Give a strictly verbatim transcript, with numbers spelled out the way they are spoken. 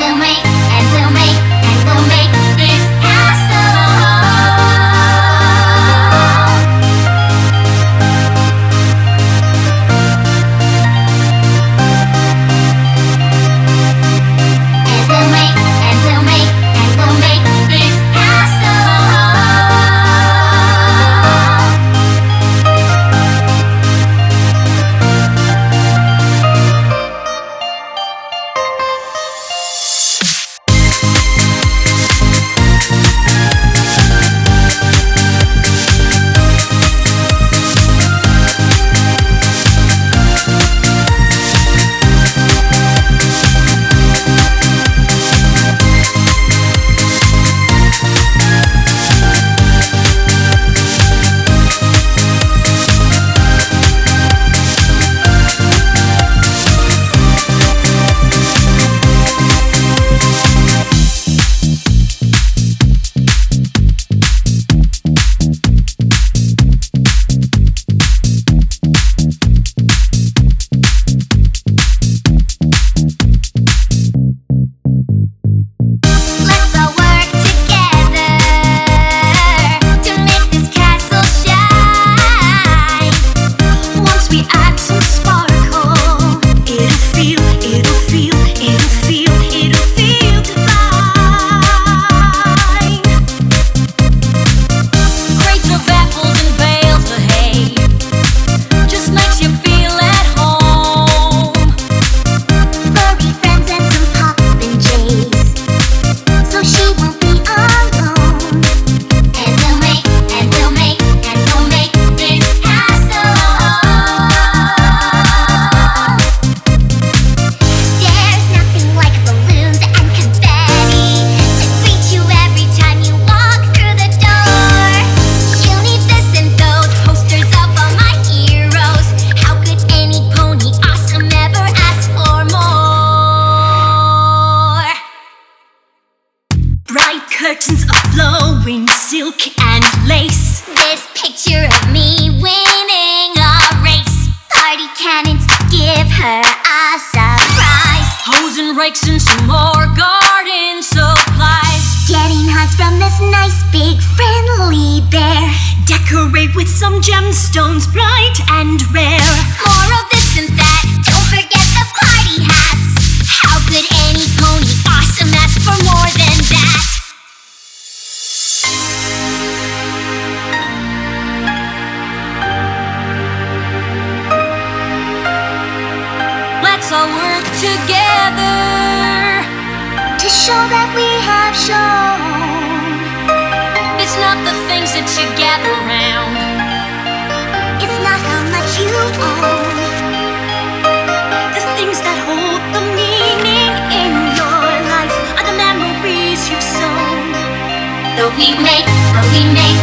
we'll make, and we'll make, and we'll make this castle. And we'll make, and we'll make, and we'll make this castle. Let's all work together to make this castle shine. Once we add some sparkle, it'll feel, it'll feel, it'll feel, it'll feel divine. Crates of apples and bales of hay just makes you feel at home. Furry friends and some poppin' jays, so she won't be alone. And we'll make, and we'll make, and we'll make this castle. There's nothing like balloons and confetti to greet you every time you walk through the door. You'll need this and those posters of all my heroes. How could any pony awesome ever ask for more? Bright curtains of flowing silk and lace. This picture of me winning a race. Party cannons to give her a surprise. Hose and rakes and some more garden supplies. Getting hugs from this nice big friendly bear. Decorate with some gemstones bright and rare. More of this and that. Don't forget the party hats. How could any pony awesome ask for more than that? Let's all work together to show that we have shown. It's not the things that you gather round, it's not how much you own. The things that hold the meaning in your life are the memories you've sown. Though we make, though we make,